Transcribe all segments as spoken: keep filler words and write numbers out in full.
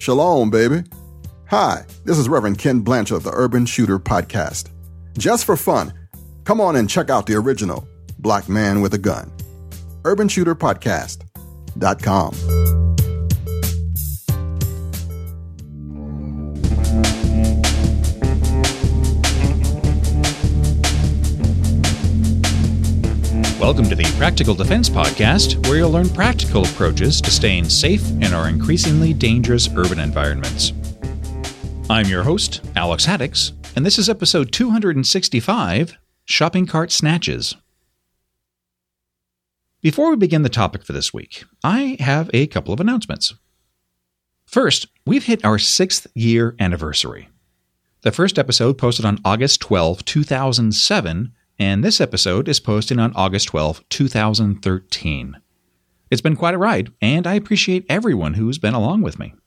Shalom, baby. Hi, this is Reverend Ken Blanchard of the Urban Shooter Podcast. Just for fun, come on and check out the original Black Man with a Gun. urban shooter podcast dot com. Welcome to the Practical Defense Podcast, where you'll learn practical approaches to staying safe in our increasingly dangerous urban environments. I'm your host, Alex Haddix, and this is episode two hundred sixty-five, Shopping Cart Snatches. Before we begin the topic for this week, I have a couple of announcements. First, we've hit our sixth year anniversary. The first episode posted on August twelfth, two thousand seven, and this episode is posted on August twelfth, two thousand thirteen. It's been quite a ride, and I appreciate everyone who's been along with me.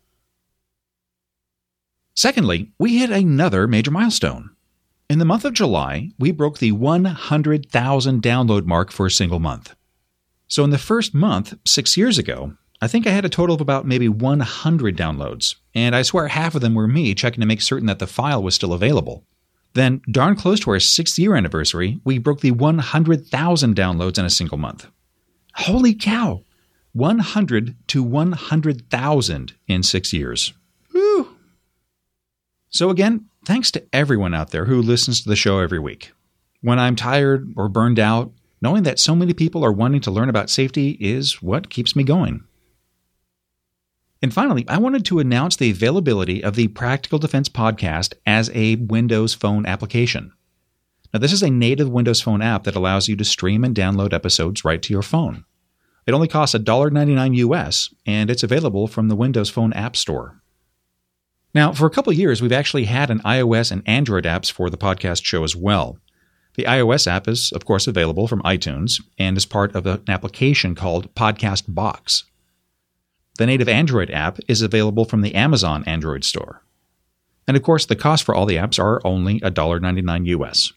Secondly, we hit another major milestone. In the month of July, we broke the one hundred thousand download mark for a single month. So in the first month, six years ago, I think I had a total of about maybe one hundred downloads, and I swear half of them were me checking to make certain that the file was still available. Then, darn close to our sixth year anniversary, we broke the one hundred thousand downloads in a single month. Holy cow! one hundred to one hundred thousand in six years. Whew! So again, thanks to everyone out there who listens to the show every week. When I'm tired or burned out, knowing that so many people are wanting to learn about safety is what keeps me going. And finally, I wanted to announce the availability of the Practical Defense Podcast as a Windows Phone application. Now, this is a native Windows Phone app that allows you to stream and download episodes right to your phone. It only costs one dollar and ninety-nine U S, and it's available from the Windows Phone App Store. Now, for a couple of years, we've actually had an iOS and Android apps for the podcast show as well. The iOS app is, of course, available from iTunes and is part of an application called Podcast Box. The native Android app is available from the Amazon Android store. And of course, the cost for all the apps are only one dollar and ninety-nine U S.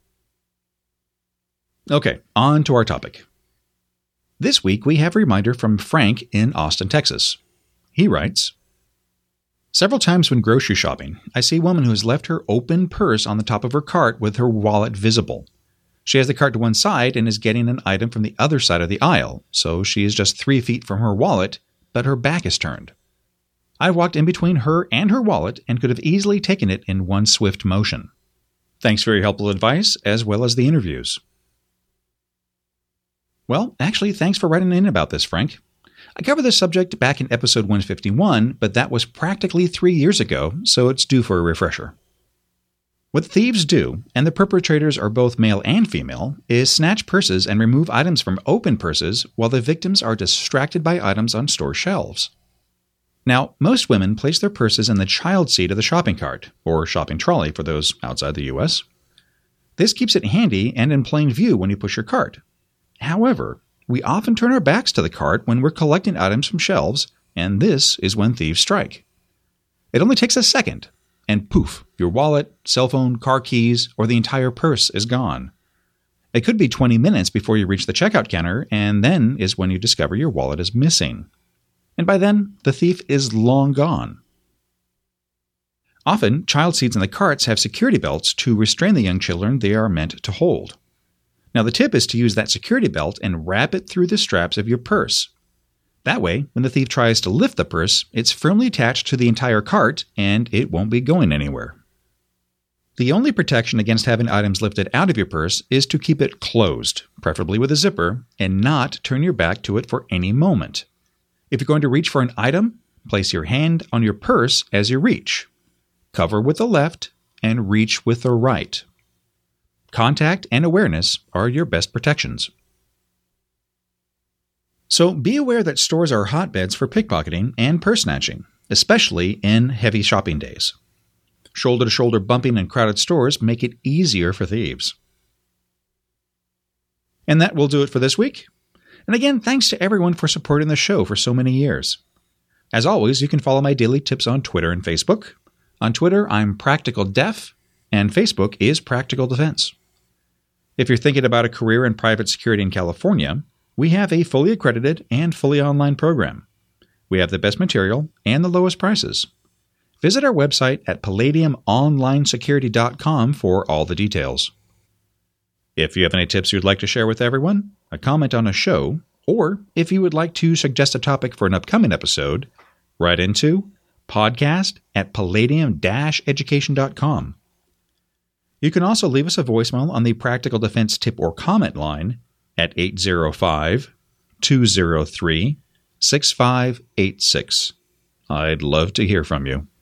Okay, on to our topic. This week, we have a reminder from Frank in Austin, Texas. He writes, "Several times when grocery shopping, I see a woman who has left her open purse on the top of her cart with her wallet visible. She has the cart to one side and is getting an item from the other side of the aisle, so she is just three feet from her wallet, but her back is turned. I walked in between her and her wallet and could have easily taken it in one swift motion. Thanks for your helpful advice, as well as the interviews." Well, actually, thanks for writing in about this, Frank. I covered this subject back in episode one fifty-one, but that was practically three years ago, so it's due for a refresher. What thieves do, and the perpetrators are both male and female, is snatch purses and remove items from open purses while the victims are distracted by items on store shelves. Now, most women place their purses in the child seat of the shopping cart, or shopping trolley for those outside the U S. This keeps it handy and in plain view when you push your cart. However, we often turn our backs to the cart when we're collecting items from shelves, and this is when thieves strike. It only takes a second, and poof, your wallet, cell phone, car keys, or the entire purse is gone. It could be twenty minutes before you reach the checkout counter, and then is when you discover your wallet is missing. And by then, the thief is long gone. Often, child seats in the carts have security belts to restrain the young children they are meant to hold. Now, the tip is to use that security belt and wrap it through the straps of your purse. That way, when the thief tries to lift the purse, it's firmly attached to the entire cart and it won't be going anywhere. The only protection against having items lifted out of your purse is to keep it closed, preferably with a zipper, and not turn your back to it for any moment. If you're going to reach for an item, place your hand on your purse as you reach. Cover with the left and reach with the right. Contact and awareness are your best protections. So be aware that stores are hotbeds for pickpocketing and purse snatching, especially in heavy shopping days. Shoulder-to-shoulder bumping in crowded stores make it easier for thieves. And that will do it for this week. And again, thanks to everyone for supporting the show for so many years. As always, you can follow my daily tips on Twitter and Facebook. On Twitter, I'm Practical Def, and Facebook is Practical Defense. If you're thinking about a career in private security in California, we have a fully accredited and fully online program. We have the best material and the lowest prices. Visit our website at palladium online security dot com for all the details. If you have any tips you'd like to share with everyone, a comment on a show, or if you would like to suggest a topic for an upcoming episode, write into podcast at palladium dash education dot com. You can also leave us a voicemail on the Practical Defense tip or comment line at eight zero five, two zero three, six five eight six. I'd love to hear from you.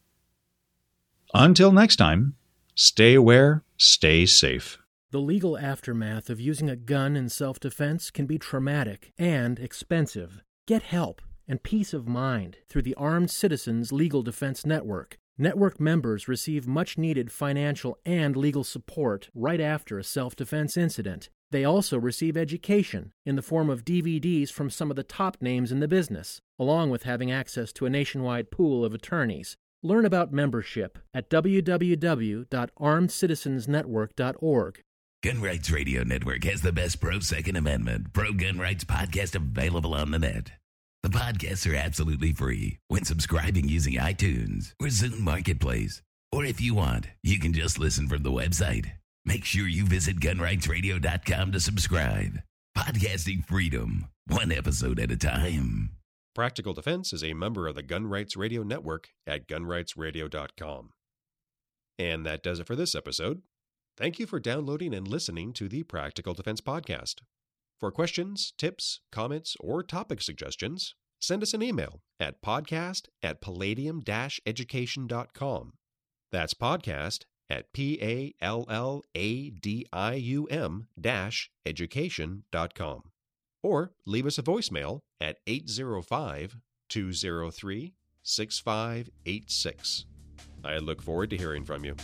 Until next time, stay aware, stay safe. The legal aftermath of using a gun in self-defense can be traumatic and expensive. Get help and peace of mind through the Armed Citizens Legal Defense Network. Network members receive much-needed financial and legal support right after a self-defense incident. They also receive education in the form of D V Ds from some of the top names in the business, along with having access to a nationwide pool of attorneys. Learn about membership at w w w dot armed citizens network dot org. Gun Rights Radio Network has the best pro-Second Amendment, pro-gun rights podcast available on the net. The podcasts are absolutely free when subscribing using iTunes or Zune Marketplace. Or if you want, you can just listen from the website. Make sure you visit gun rights radio dot com to subscribe. Podcasting freedom, one episode at a time. Practical Defense is a member of the Gun Rights Radio Network at gun rights radio dot com. And that does it for this episode. Thank you for downloading and listening to the Practical Defense Podcast. For questions, tips, comments, or topic suggestions, send us an email at podcast at palladium dash education dot com. That's podcast at P A L L A D I U M dash education dot com. Or leave us a voicemail at eight zero five, two zero three, six five eight six. I look forward to hearing from you.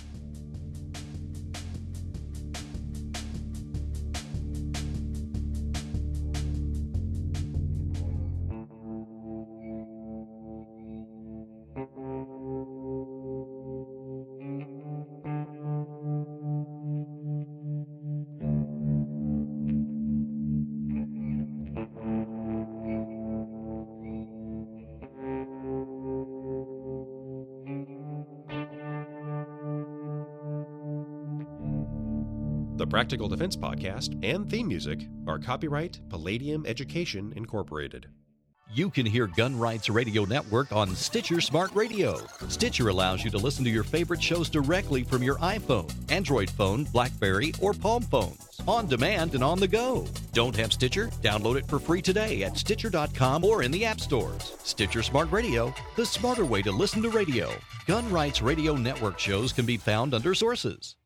The Practical Defense Podcast and theme music are copyright Palladium Education Incorporated. You can hear Gun Rights Radio Network on Stitcher Smart Radio. Stitcher allows you to listen to your favorite shows directly from your iPhone, Android phone, BlackBerry, or Palm phones, on demand and on the go. Don't have Stitcher? Download it for free today at stitcher dot com or in the app stores. Stitcher Smart Radio, the smarter way to listen to radio. Gun Rights Radio Network shows can be found under Sources.